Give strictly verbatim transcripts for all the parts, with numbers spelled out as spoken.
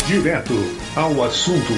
Direto ao assunto.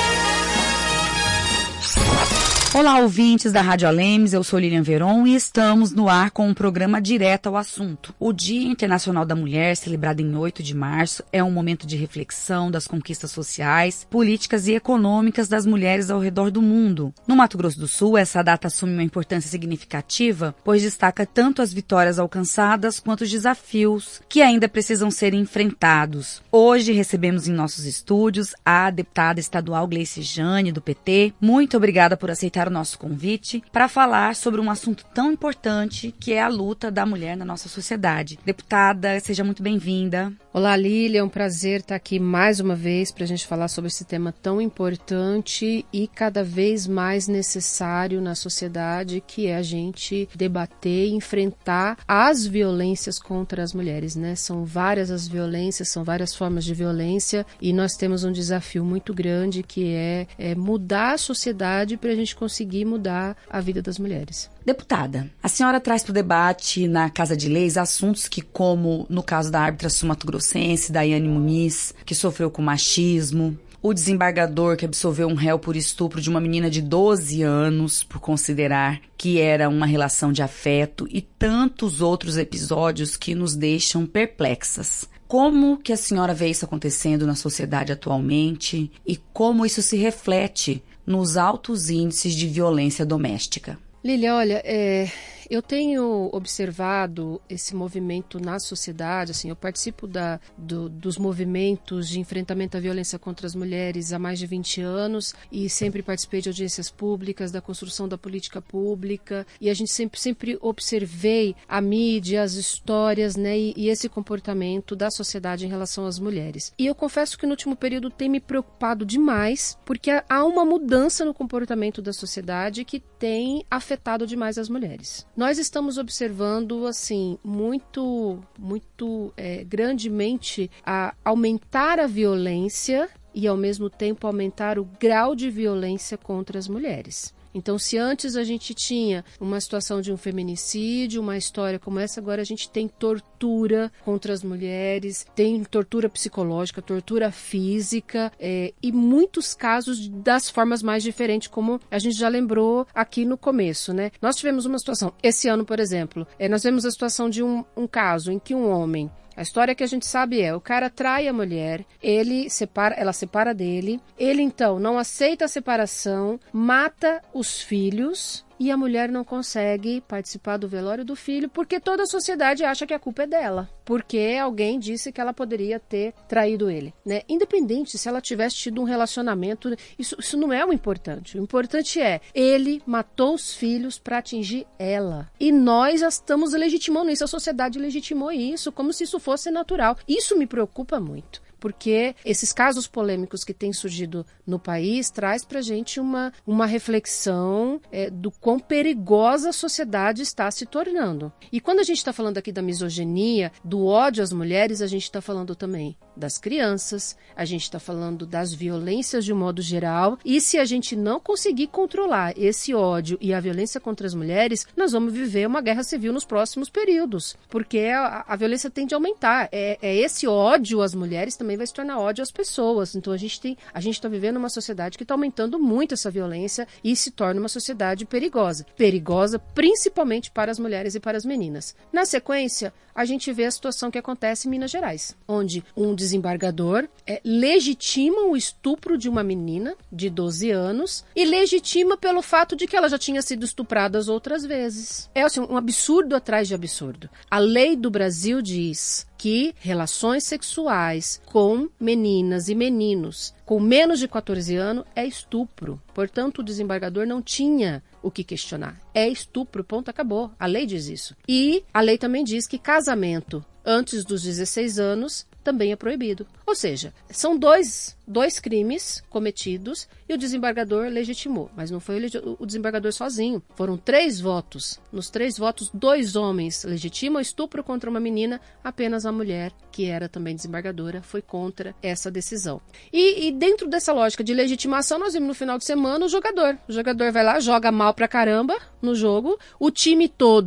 Olá, ouvintes da Rádio Alemes, eu sou Lilian Veron e estamos no ar com um programa direto ao assunto. O Dia Internacional da Mulher, celebrado em oito de março, é um momento de reflexão das conquistas sociais, políticas e econômicas das mulheres ao redor do mundo. No Mato Grosso do Sul, essa data assume uma importância significativa, pois destaca tanto as vitórias alcançadas quanto os desafios que ainda precisam ser enfrentados. Hoje recebemos em nossos estúdios a deputada estadual Gleice Jane, do P T. Muito obrigada por aceitar o nosso convite para falar sobre um assunto tão importante que é a luta da mulher na nossa sociedade. Deputada, seja muito bem-vinda. Olá, Lília, é um prazer estar aqui mais uma vez para a gente falar sobre esse tema tão importante e cada vez mais necessário na sociedade, que é a gente debater e enfrentar as violências contra as mulheres, né? São várias as violências, são várias formas de violência e nós temos um desafio muito grande que é, é mudar a sociedade para a gente conseguir mudar a vida das mulheres. Deputada, a senhora traz para o debate na Casa de Leis assuntos que, como no caso da árbitra sul-mato-grossense, Daiane Muniz, que sofreu com machismo, o desembargador que absolveu um réu por estupro de uma menina de doze anos, por considerar que era uma relação de afeto, e tantos outros episódios que nos deixam perplexas. Como que a senhora vê isso acontecendo na sociedade atualmente e como isso se reflete nos altos índices de violência doméstica? Lília, olha, é, eu tenho observado esse movimento na sociedade, assim, eu participo da, do, dos movimentos de enfrentamento à violência contra as mulheres há mais de vinte anos e sempre participei de audiências públicas, da construção da política pública, e a gente sempre, sempre observei a mídia, as histórias, né, e, e esse comportamento da sociedade em relação às mulheres. E eu confesso que no último período tem me preocupado demais, porque há uma mudança no comportamento da sociedade que tem afetado demais as mulheres. Nós estamos observando, assim, muito, muito é, grandemente a aumentar a violência e, ao mesmo tempo, aumentar o grau de violência contra as mulheres. Então, se antes a gente tinha uma situação de um feminicídio, uma história como essa, agora a gente tem tortura contra as mulheres, tem tortura psicológica, tortura física é, e muitos casos das formas mais diferentes, como a gente já lembrou aqui no começo, né? Nós tivemos uma situação, esse ano, por exemplo, é, nós vemos a situação de um, um caso em que um homem... A história que a gente sabe é, o cara trai a mulher, ele separa, ela separa dele, ele então não aceita a separação, mata os filhos e a mulher não consegue participar do velório do filho porque toda a sociedade acha que a culpa é dela, porque alguém disse que ela poderia ter traído ele, né? Independente se ela tivesse tido um relacionamento, isso, isso não é o importante. O importante é, ele matou os filhos para atingir ela. E nós já estamos legitimando isso, a sociedade legitimou isso, como se isso fosse natural. Isso me preocupa muito, porque esses casos polêmicos que têm surgido no país traz pra gente uma, uma reflexão é, do quão perigosa a sociedade está se tornando. E quando a gente está falando aqui da misoginia, do ódio às mulheres, a gente está falando também das crianças, a gente está falando das violências de um modo geral, e se a gente não conseguir controlar esse ódio e a violência contra as mulheres, nós vamos viver uma guerra civil nos próximos períodos, porque a, a violência tende a aumentar. É, é esse ódio às mulheres também vai se tornar ódio às pessoas. Então a gente tem, a gente está vivendo uma sociedade que está aumentando muito essa violência e se torna uma sociedade perigosa. Perigosa principalmente para as mulheres e para as meninas. Na sequência, a gente vê a situação que acontece em Minas Gerais, onde um desembargador é, legitima o estupro de uma menina de doze anos e legitima pelo fato de que ela já tinha sido estuprada outras vezes. É assim, um absurdo atrás de absurdo. A lei do Brasil diz que relações sexuais com meninas e meninos com menos de quatorze anos é estupro. Portanto, o desembargador não tinha o que questionar. É estupro, ponto, acabou. A lei diz isso. E a lei também diz que casamento antes dos dezesseis anos também é proibido. Ou seja, são dois, dois crimes cometidos e o desembargador legitimou. Mas não foi o, o desembargador sozinho. Foram três votos. Nos três votos, dois homens legitimam estupro contra uma menina, apenas a mulher, que era também desembargadora, foi contra essa decisão. E, e dentro dessa lógica de legitimação, nós vimos no final de semana o jogador. O jogador vai lá, joga mal pra caramba no jogo, o time todo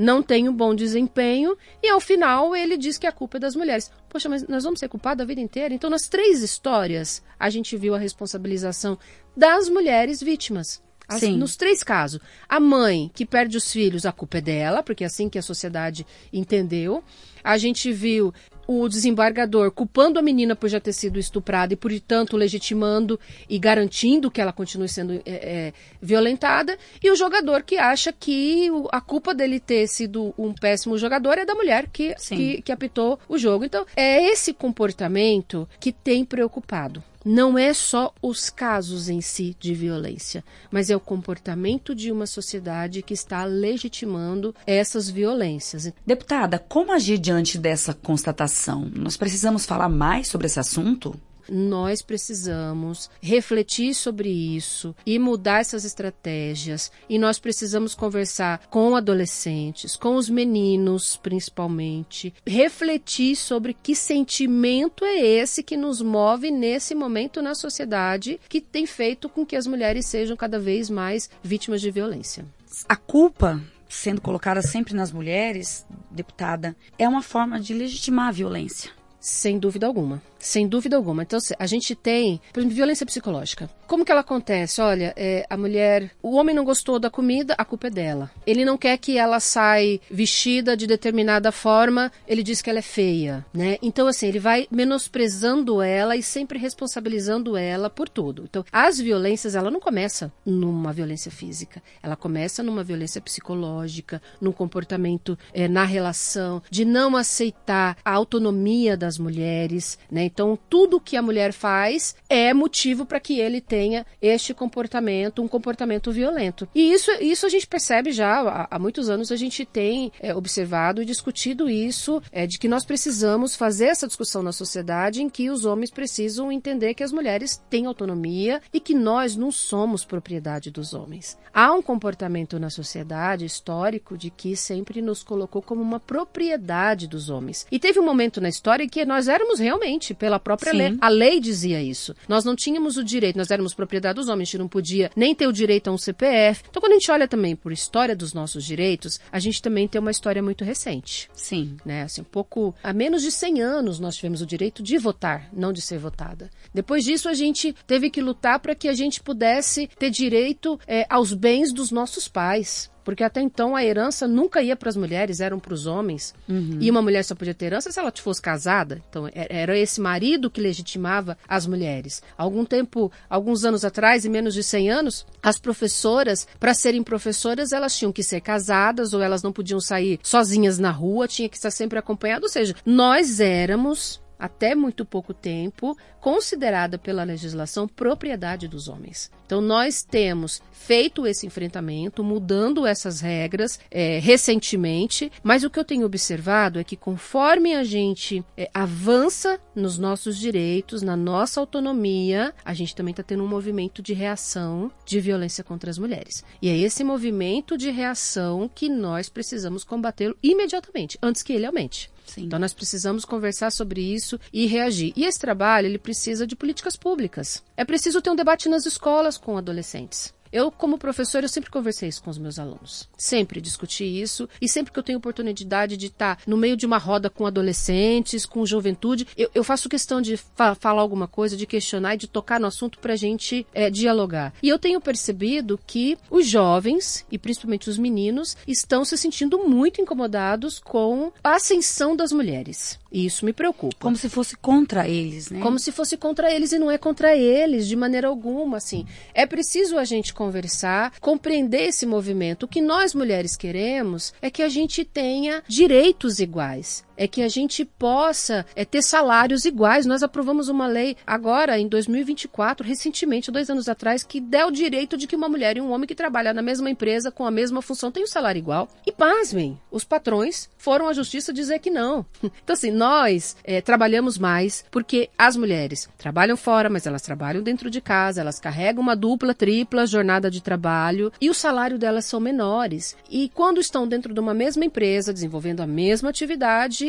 não tem um bom desempenho e ao final ele diz que a culpa é das mulheres. Poxa, mas nós vamos ser culpados a vida inteira? Então nas três histórias a gente viu a responsabilização das mulheres vítimas. As, nos três casos, a mãe que perde os filhos, a culpa é dela, porque é assim que a sociedade entendeu. A gente viu o desembargador culpando a menina por já ter sido estuprada e, portanto, legitimando e garantindo que ela continue sendo é, é, violentada. E o jogador que acha que a culpa dele ter sido um péssimo jogador é da mulher que, que, que apitou o jogo. Então, é esse comportamento que tem preocupado. Não é só os casos em si de violência, mas é o comportamento de uma sociedade que está legitimando essas violências. Deputada, como agir diante dessa constatação? Nós precisamos falar mais sobre esse assunto? Nós precisamos refletir sobre isso e mudar essas estratégias. E nós precisamos conversar com adolescentes, com os meninos principalmente, refletir sobre que sentimento é esse que nos move nesse momento na sociedade que tem feito com que as mulheres sejam cada vez mais vítimas de violência. A culpa sendo colocada sempre nas mulheres, deputada, é uma forma de legitimar a violência. Sem dúvida alguma. Sem dúvida alguma. Então, a gente tem, por exemplo, violência psicológica. Como que ela acontece? Olha, é, a mulher, o homem não gostou da comida, a culpa é dela. Ele não quer que ela saia vestida de determinada forma, ele diz que ela é feia, né? Então, assim, ele vai menosprezando ela e sempre responsabilizando ela por tudo. Então, as violências, ela não começa numa violência física. Ela começa numa violência psicológica, num comportamento é, na relação, de não aceitar a autonomia das mulheres, né? Então, tudo que a mulher faz é motivo para que ele tenha este comportamento, um comportamento violento. E isso, isso a gente percebe já, há, há muitos anos a gente tem é, observado e discutido isso, é, de que nós precisamos fazer essa discussão na sociedade em que os homens precisam entender que as mulheres têm autonomia e que nós não somos propriedade dos homens. Há um comportamento na sociedade histórico de que sempre nos colocou como uma propriedade dos homens. E teve um momento na história em que nós éramos realmente pela própria Sim. lei. A lei dizia isso. Nós não tínhamos o direito, nós éramos propriedade dos homens, a gente não podia nem ter o direito a um C P F. Então, quando a gente olha também por história dos nossos direitos, a gente também tem uma história muito recente. Sim. Né? Assim, um pouco, há menos de cem anos nós tivemos o direito de votar, não de ser votada. Depois disso, a gente teve que lutar para que a gente pudesse ter direito é, aos bens dos nossos pais. Porque até então a herança nunca ia para as mulheres, eram para os homens. Uhum. E uma mulher só podia ter herança se ela fosse casada. Então era esse marido que legitimava as mulheres. Algum tempo, alguns anos atrás, em menos de cem anos, as professoras, para serem professoras, elas tinham que ser casadas ou elas não podiam sair sozinhas na rua, tinha que estar sempre acompanhada. Ou seja, nós éramos, até muito pouco tempo, considerada pela legislação propriedade dos homens. Então, nós temos feito esse enfrentamento, mudando essas regras é, recentemente, mas o que eu tenho observado é que conforme a gente é, avança nos nossos direitos, na nossa autonomia, a gente também está tendo um movimento de reação de violência contra as mulheres. E é esse movimento de reação que nós precisamos combatê-lo imediatamente, antes que ele aumente. Sim. Então, nós precisamos conversar sobre isso e reagir. E esse trabalho, ele precisa de políticas públicas. É preciso ter um debate nas escolas com adolescentes. Eu, como professora, eu sempre conversei isso com os meus alunos. Sempre discuti isso. E sempre que eu tenho oportunidade de estar no meio de uma roda com adolescentes, com juventude, eu, eu faço questão de fa- falar alguma coisa, de questionar e de tocar no assunto para a gente é, dialogar. E eu tenho percebido que os jovens, e principalmente os meninos, estão se sentindo muito incomodados com a ascensão das mulheres. E isso me preocupa. Como se fosse contra eles, né? Como se fosse contra eles, e não é contra eles de maneira alguma, assim. É preciso a gente conversar, compreender esse movimento. O que nós mulheres queremos é que a gente tenha direitos iguais. É que a gente possa é, ter salários iguais. Nós aprovamos uma lei agora, em dois mil e vinte e quatro, recentemente, dois anos atrás, que dá o direito de que uma mulher e um homem que trabalham na mesma empresa, com a mesma função, tenham um salário igual. E pasmem, os patrões foram à justiça dizer que não. Então, assim, nós é, trabalhamos mais porque as mulheres trabalham fora, mas elas trabalham dentro de casa, elas carregam uma dupla, tripla jornada de trabalho e o salário delas são menores. E quando estão dentro de uma mesma empresa, desenvolvendo a mesma atividade,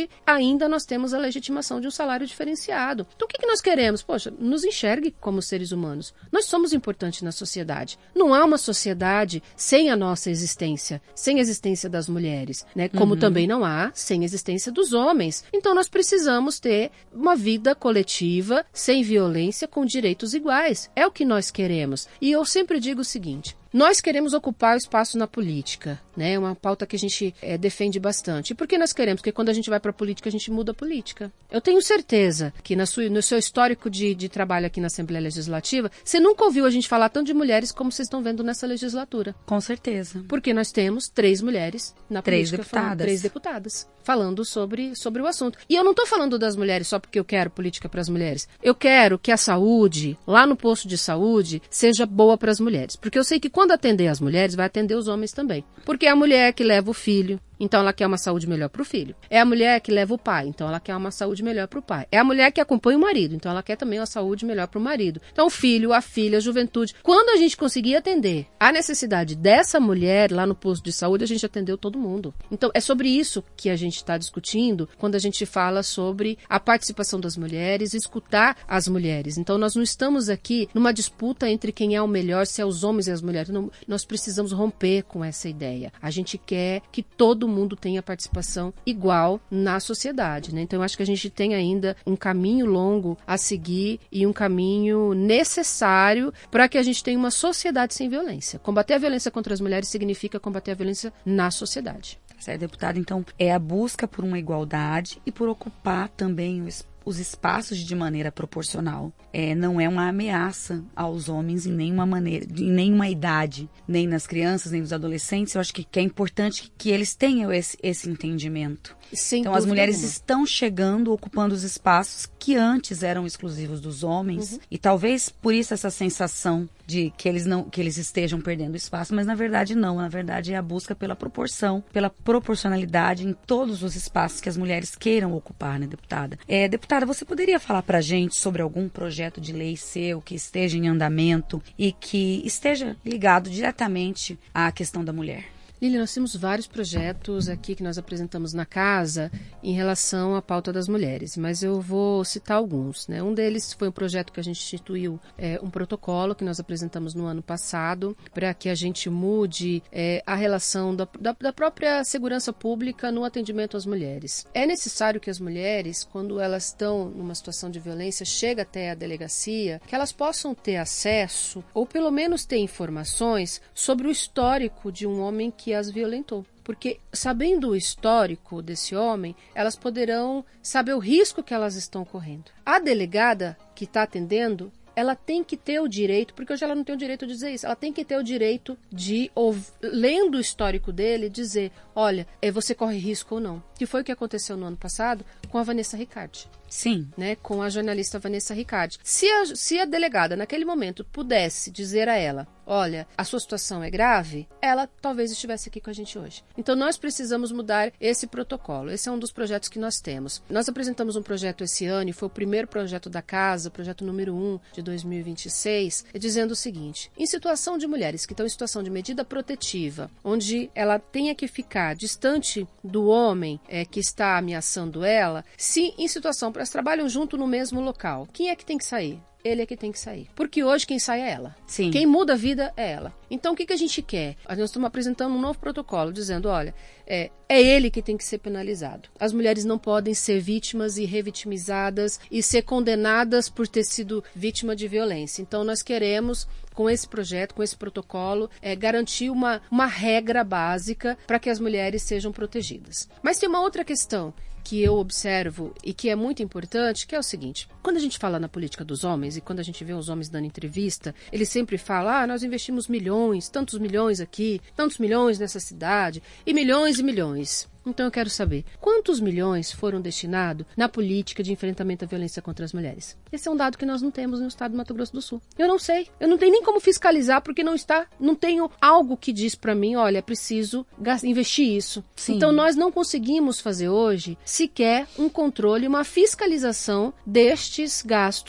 onde ainda nós temos a legitimação de um salário diferenciado. Então o que, que nós queremos? Poxa, nos enxergue como seres humanos. Nós somos importantes na sociedade. Não há uma sociedade sem a nossa existência, sem a existência das mulheres, né? Como uhum. também não há sem a existência dos homens. Então nós precisamos ter uma vida coletiva, sem violência, com direitos iguais. É o que nós queremos. E eu sempre digo o seguinte: nós queremos ocupar o espaço na política, né? É uma pauta que a gente é, defende bastante. E por que nós queremos? Porque quando a gente vai para a política, a gente muda a política. Eu tenho certeza que na sua, no seu histórico de, de trabalho aqui na Assembleia Legislativa, você nunca ouviu a gente falar tanto de mulheres como vocês estão vendo nessa legislatura. Com certeza. Porque nós temos três mulheres na três política. Deputadas. Falando, três deputadas. Falando sobre, sobre o assunto. E eu não estou falando das mulheres só porque eu quero política para as mulheres. Eu quero que a saúde, lá no posto de saúde, seja boa para as mulheres. Porque eu sei que quando atender as mulheres, vai atender os homens também. Porque é a mulher que leva o filho, então ela quer uma saúde melhor para o filho. É a mulher que leva o pai, então ela quer uma saúde melhor para o pai. É a mulher que acompanha o marido, então ela quer também uma saúde melhor para o marido. Então o filho, a filha, a juventude. Quando a gente conseguir atender a necessidade dessa mulher lá no posto de saúde, a gente atendeu todo mundo. Então é sobre isso que a gente está discutindo quando a gente fala sobre a participação das mulheres, escutar as mulheres. Então nós não estamos aqui numa disputa entre quem é o melhor, se é os homens e as mulheres. Não, nós precisamos romper com essa ideia. A gente quer que todo mundo tenha participação igual na sociedade, né? Então eu acho que a gente tem ainda um caminho longo a seguir e um caminho necessário para que a gente tenha uma sociedade sem violência. Combater a violência contra as mulheres significa combater a violência na sociedade. Certo, deputada, então é a busca por uma igualdade e por ocupar também o espaço os espaços de maneira proporcional. É, não é uma ameaça aos homens em nenhuma maneira, em nenhuma idade, nem nas crianças, nem nos adolescentes. Eu acho que, que é importante que, que eles tenham esse, esse entendimento. Sem então as mulheres alguma. estão chegando, ocupando os espaços que antes eram exclusivos dos homens, uhum. e talvez por isso essa sensação de que eles não, que eles estejam perdendo espaço, mas na verdade não, na verdade é a busca pela proporção, pela proporcionalidade em todos os espaços que as mulheres queiram ocupar, né, deputada? É, deputada, você poderia falar pra gente sobre algum projeto de lei seu que esteja em andamento e que esteja ligado diretamente à questão da mulher? Lili, nós temos vários projetos aqui que nós apresentamos na casa em relação à pauta das mulheres, mas eu vou citar alguns, né? Um deles foi um projeto que a gente instituiu, é, um protocolo que nós apresentamos no ano passado para que a gente mude é, a relação da, da, da própria segurança pública no atendimento às mulheres. É necessário que as mulheres, quando elas estão numa situação de violência, chegam até a delegacia, que elas possam ter acesso ou pelo menos ter informações sobre o histórico de um homem que as violentou. Porque, sabendo o histórico desse homem, elas poderão saber o risco que elas estão correndo. A delegada que está atendendo, ela tem que ter o direito, porque hoje ela não tem o direito de dizer isso, ela tem que ter o direito de, lendo o histórico dele, dizer, olha, você corre risco ou não. Que foi o que aconteceu no ano passado com a Vanessa Riccardi. Sim. Né, com a jornalista Vanessa Riccardi. Se a, se a delegada, naquele momento, pudesse dizer a ela, olha, a sua situação é grave, ela talvez estivesse aqui com a gente hoje. Então, nós precisamos mudar esse protocolo. Esse é um dos projetos que nós temos. Nós apresentamos um projeto esse ano, e foi o primeiro projeto da casa, o projeto número um de dois mil e vinte e seis, dizendo o seguinte, em situação de mulheres que estão em situação de medida protetiva, onde ela tenha que ficar distante do homem é, que está ameaçando ela, se em situação elas trabalham junto no mesmo local. Quem é que tem que sair? Ele é que tem que sair. Porque hoje quem sai é ela. Sim. Quem muda a vida é ela. Então o que, que a gente quer? Nós estamos apresentando um novo protocolo, dizendo, olha, é, é ele que tem que ser penalizado. As mulheres não podem ser vítimas e revitimizadas e ser condenadas por ter sido vítima de violência. Então nós queremos, com esse projeto, com esse protocolo, é, garantir uma, uma regra básica para que as mulheres sejam protegidas. Mas tem uma outra questão que eu observo e que é muito importante, que é o seguinte, quando a gente fala na política dos homens e quando a gente vê os homens dando entrevista, eles sempre falam, ah, nós investimos milhões, tantos milhões aqui, tantos milhões nessa cidade, e milhões e milhões. Então eu quero saber, quantos milhões foram destinados na política de enfrentamento à violência contra as mulheres? Esse é um dado que nós não temos no estado do Mato Grosso do Sul. Eu não sei, eu não tenho nem como fiscalizar porque não está, não tenho algo que diz para mim, olha, é preciso investir isso. Sim. Então nós não conseguimos fazer hoje sequer um controle, uma fiscalização destes gastos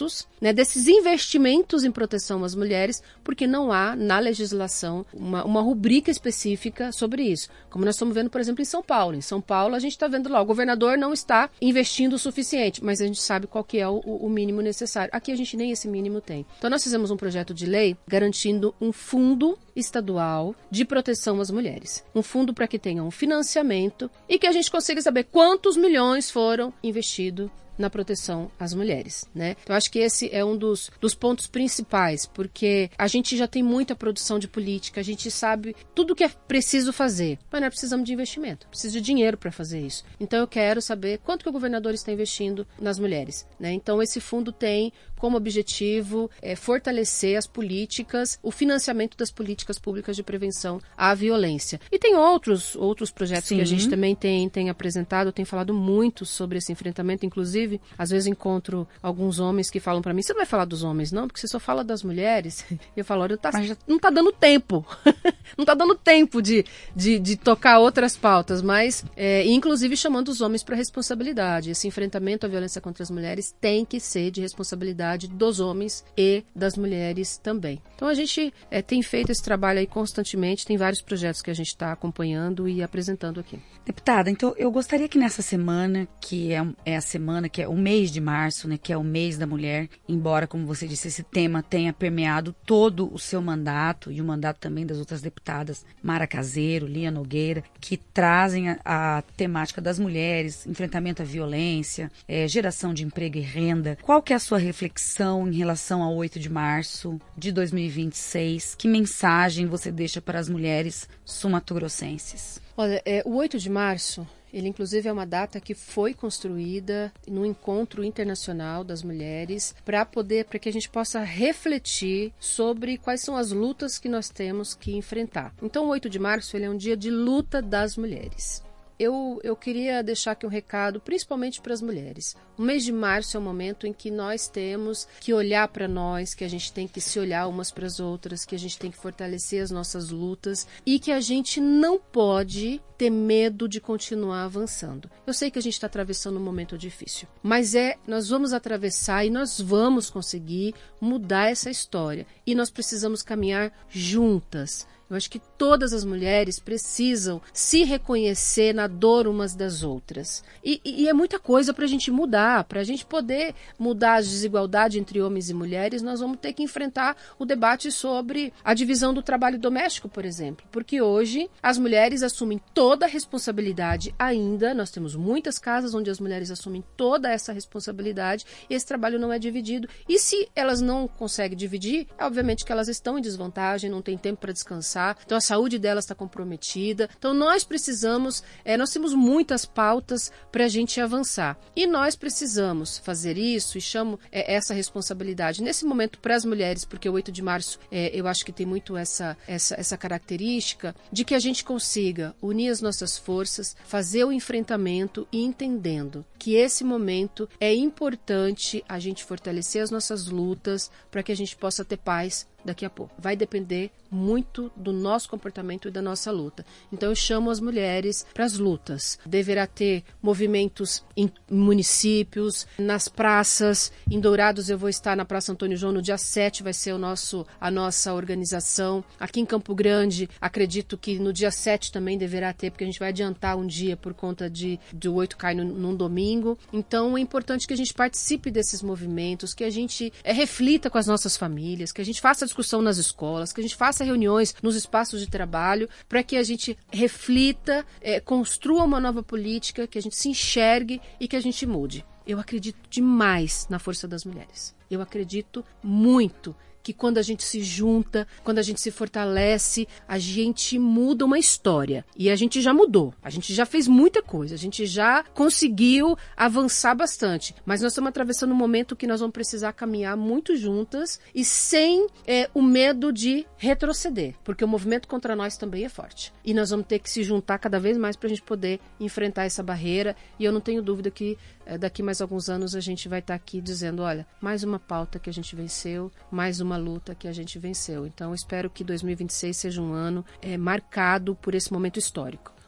né, desses investimentos em proteção às mulheres, porque não há na legislação uma, uma rubrica específica sobre isso. Como nós estamos vendo, por exemplo, em São Paulo. Em São Paulo, a gente está vendo lá, o governador não está investindo o suficiente, mas a gente sabe qual que é o, o mínimo necessário. Aqui a gente nem esse mínimo tem. Então nós fizemos um projeto de lei garantindo um fundo estadual de proteção às mulheres. Um fundo para que tenha um financiamento e que a gente consiga saber quantos milhões foram investidos na proteção às mulheres, né? Então, eu acho que esse é um dos, dos pontos principais, porque a gente já tem muita produção de política, a gente sabe tudo o que é preciso fazer, mas nós precisamos de investimento, precisa de dinheiro para fazer isso. Então, eu quero saber quanto que o governador está investindo nas mulheres, né? Então, esse fundo tem como objetivo é, fortalecer as políticas, o financiamento das políticas públicas de prevenção à violência. E tem outros, outros projetos Sim. que a gente também tem, tem apresentado, tem falado muito sobre esse enfrentamento, inclusive às vezes encontro alguns homens que falam pra mim, você não vai falar dos homens não, porque você só fala das mulheres. E eu falo, olha, tá, já... não tá dando tempo. Não tá dando tempo de, de, de tocar outras pautas, mas é, inclusive chamando os homens para responsabilidade. Esse enfrentamento à violência contra as mulheres tem que ser de responsabilidade dos homens e das mulheres também. Então a gente é, tem feito esse trabalho aí constantemente, tem vários projetos que a gente está acompanhando e apresentando aqui. Deputada, então eu gostaria que nessa semana, que é, é a semana, que é o mês de março, né, que é o mês da mulher, embora, como você disse, esse tema tenha permeado todo o seu mandato e o mandato também das outras deputadas, Mara Caseiro, Lia Nogueira, que trazem a, a temática das mulheres, enfrentamento à violência, é, geração de emprego e renda. Qual que é a sua reflexão em relação ao oito de março de dois mil e vinte e seis? Que mensagem você deixa para as mulheres sumatogrossenses? Olha, é, o oito de março, ele inclusive é uma data que foi construída no encontro internacional das mulheres para poder, para que a gente possa refletir sobre quais são as lutas que nós temos que enfrentar. Então, o oito de março ele é um dia de luta das mulheres. Eu, eu queria deixar aqui um recado, principalmente para as mulheres. O mês de março é um momento em que nós temos que olhar para nós, que a gente tem que se olhar umas para as outras, que a gente tem que fortalecer as nossas lutas e que a gente não pode ter medo de continuar avançando. Eu sei que a gente está atravessando um momento difícil, mas é, nós vamos atravessar e nós vamos conseguir mudar essa história. E nós precisamos caminhar juntas. Eu acho que todas as mulheres precisam se reconhecer na dor umas das outras. E, e é muita coisa para a gente mudar. Para a gente poder mudar a desigualdade entre homens e mulheres, nós vamos ter que enfrentar o debate sobre a divisão do trabalho doméstico, por exemplo. Porque hoje as mulheres assumem toda a responsabilidade ainda. Nós temos muitas casas onde as mulheres assumem toda essa responsabilidade e esse trabalho não é dividido. E se elas não conseguem dividir, é obviamente que elas estão em desvantagem, não têm tempo para descansar. Então a saúde delas está comprometida. Então nós precisamos, é, nós temos muitas pautas para a gente avançar. E nós precisamos fazer isso e chamo é, essa responsabilidade nesse momento para as mulheres, porque o oito de março é, eu acho que tem muito essa, essa, essa característica de que a gente consiga unir as nossas forças, fazer o enfrentamento e entendendo que esse momento é importante a gente fortalecer as nossas lutas para que a gente possa ter paz daqui a pouco. Vai depender muito do nosso comportamento e da nossa luta. Então eu chamo as mulheres para as lutas. Deverá ter movimentos em municípios, nas praças. Em Dourados eu vou estar na Praça Antônio João no dia sete, vai ser o nosso, a nossa organização. Aqui em Campo Grande, acredito que no dia sete também deverá ter, porque a gente vai adiantar um dia por conta de do oito cai no, num domingo. Então é importante que a gente participe desses movimentos, que a gente é, reflita com as nossas famílias, que a gente faça discussão nas escolas, que a gente faça reuniões nos espaços de trabalho, para que a gente reflita, é, construa uma nova política, que a gente se enxergue e que a gente mude. Eu acredito demais na força das mulheres. Eu acredito muito que quando a gente se junta, quando a gente se fortalece, a gente muda uma história. E a gente já mudou, a gente já fez muita coisa, a gente já conseguiu avançar bastante. Mas nós estamos atravessando um momento que nós vamos precisar caminhar muito juntas e sem é, o medo de retroceder, porque o movimento contra nós também é forte. E nós vamos ter que se juntar cada vez mais para a gente poder enfrentar essa barreira. E eu não tenho dúvida que é, daqui mais alguns anos a gente vai estar aqui dizendo, olha, mais uma pauta que a gente venceu, mais uma luta que a gente venceu. Então, espero que dois mil e vinte e seis seja um ano é, marcado por esse momento histórico.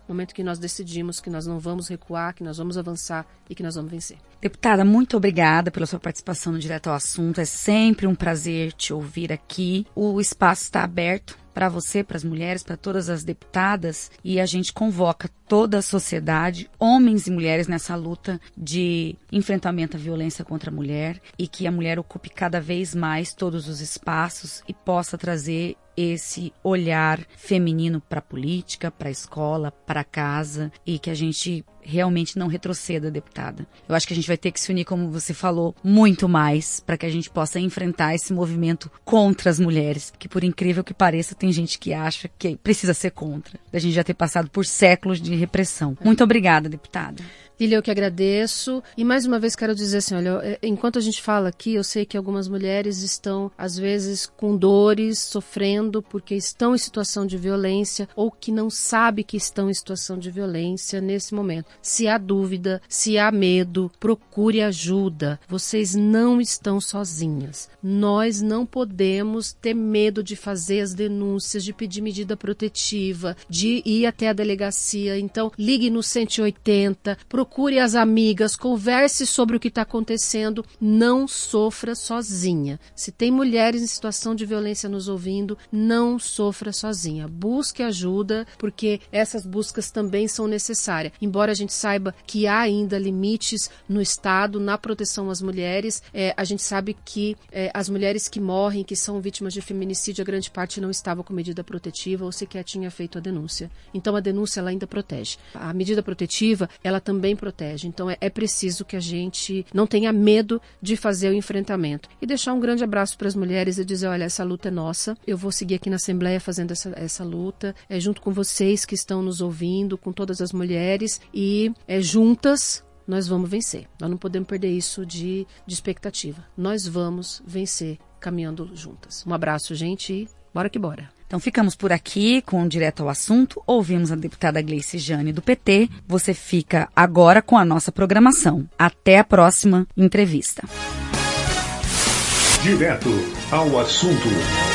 momento que nós decidimos que nós não vamos recuar, que nós vamos avançar e que nós vamos vencer. Deputada, muito obrigada pela sua participação no Direto ao Assunto. É sempre um prazer te ouvir aqui. O espaço está aberto para você, para as mulheres, para todas as deputadas, e a gente convoca toda a sociedade, homens e mulheres, nessa luta de enfrentamento à violência contra a mulher, e que a mulher ocupe cada vez mais todos os espaços e possa trazer esse olhar feminino para a política, para a escola, para casa, e que a gente realmente não retroceda, deputada. Eu acho que a gente vai ter que se unir, como você falou, muito mais, para que a gente possa enfrentar esse movimento contra as mulheres, que por incrível que pareça, tem gente que acha que precisa ser contra. A gente já ter passado por séculos de repressão. Muito obrigada, deputada. Lília, eu que agradeço. E mais uma vez quero dizer assim, olha, enquanto a gente fala aqui, eu sei que algumas mulheres estão, às vezes, com dores, sofrendo porque estão em situação de violência ou que não sabem que estão em situação de violência nesse momento. Se há dúvida, se há medo, procure ajuda. Vocês não estão sozinhas. Nós não podemos ter medo de fazer as denúncias, de pedir medida protetiva, de ir até a delegacia. Então, ligue no cento e oitenta, procure as amigas, converse sobre o que está acontecendo, não sofra sozinha. Se tem mulheres em situação de violência nos ouvindo, não sofra sozinha. Busque ajuda, porque essas buscas também são necessárias. Embora a gente saiba que há ainda limites no Estado, na proteção às mulheres, é, a gente sabe que é, as mulheres que morrem, que são vítimas de feminicídio, a grande parte não estava com medida protetiva ou sequer tinha feito a denúncia. Então a denúncia ela ainda protege. A medida protetiva, ela também protege. Então é, é preciso que a gente não tenha medo de fazer o enfrentamento. E deixar um grande abraço para as mulheres e dizer, olha, essa luta é nossa, eu vou seguir aqui na Assembleia fazendo essa, essa luta, é, junto com vocês que estão nos ouvindo, com todas as mulheres, e é, juntas nós vamos vencer. Nós não podemos perder isso de, de expectativa. Nós vamos vencer caminhando juntas. Um abraço, gente, e bora que bora. Então ficamos por aqui com o Direto ao Assunto. Ouvimos a deputada Gleice Jane do P T. Você fica agora com a nossa programação. Até a próxima entrevista. Direto ao Assunto.